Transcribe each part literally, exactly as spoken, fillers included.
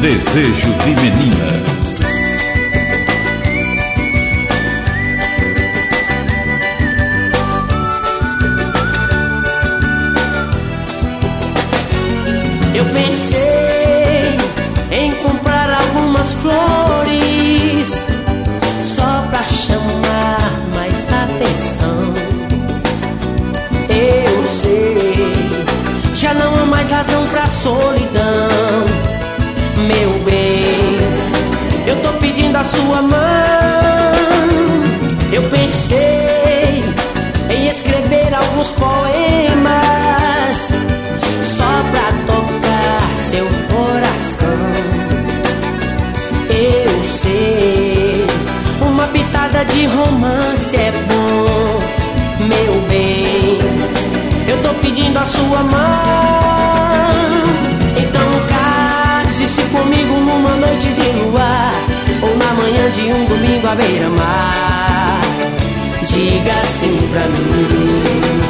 Desejo de Menina. Eu pensei em comprar algumas flores só pra chamar mais atenção. Eu sei, já não há mais razão pra solidão. Meu bem, eu tô pedindo a sua mão. Eu pensei em escrever alguns poemas só pra tocar seu coração. Eu sei, uma pitada de romance é bom. Meu bem, eu tô pedindo a sua mão. Então case-se comigo numa noite de luar, ou na manhã de um domingo à beira-mar. Diga sim pra mim.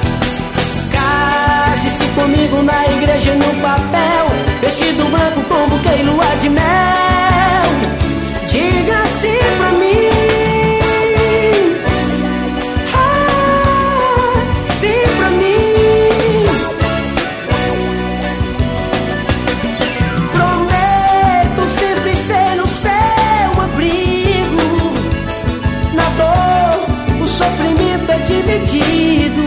Case-se comigo na igreja no papel, vestido branco com buquê e lua de mel. Diga sim pra mim. Ah, sim pra mim. Prometo sempre ser o seu abrigo. Na dor, o sofrimento é dividido.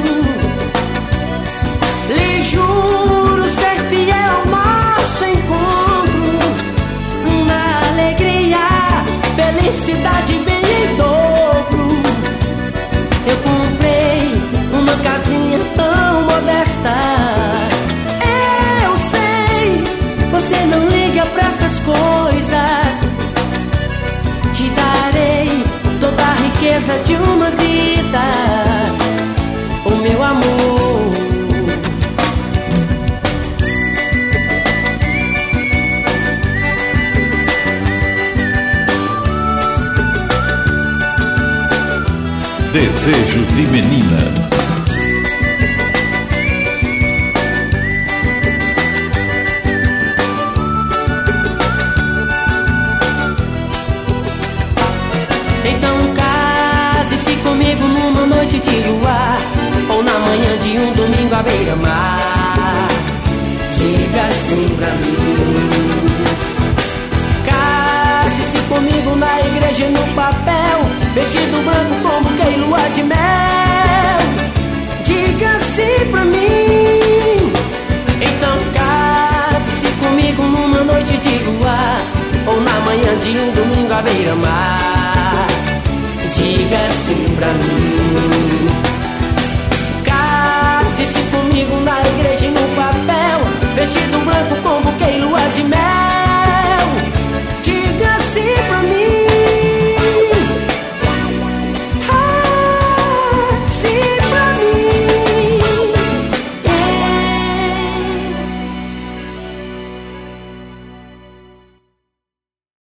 Lhe juro ser fiel ao nosso encontro. Na alegria, felicidade vem em dobro. Eu comprei uma casinha tão modesta. Eu sei, você não liga pra essas coisas. Te darei toda a riqueza de uma vida, o meu amor. Desejo de Menina. Então case-se comigo numa noite de luar, ou na manhã de um domingo à beira-mar. Diga sim pra mim. Case-se comigo na igreja no papel, vestido branco com buquê e lua de mel. Diga sim pra mim. Então case-se comigo numa noite de luar, ou na manhã de um domingo à beira-mar. Diga sim pra mim.